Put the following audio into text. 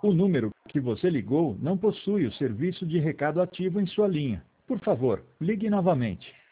O número que você ligou não possui o serviço de recado ativo em sua linha. Por favor, ligue novamente.